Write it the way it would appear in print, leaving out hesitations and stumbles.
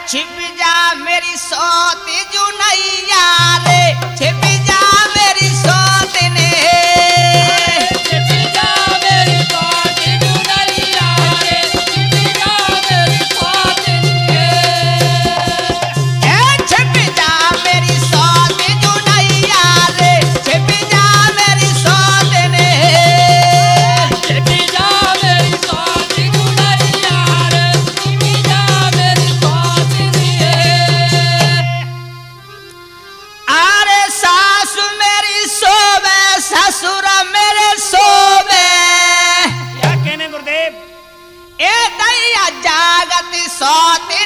छिप जा मेरी सोती जुनैया रे, छिप जा मेरी सोतने, छिप जा मेरी सोती जुनैया रे, छिप जा मेरी सोतने, छिप जा मेरी सोती जुनैया रे, छिप जा मेरी सोतने, छिप जा मेरी सोती जुनैया रे, छिप जा मेरी सोतने। अरे सासु मेरी सोवे ससुर मेरे सोवे, क्या कहने गुरुदेव? ए दैया जागती सोती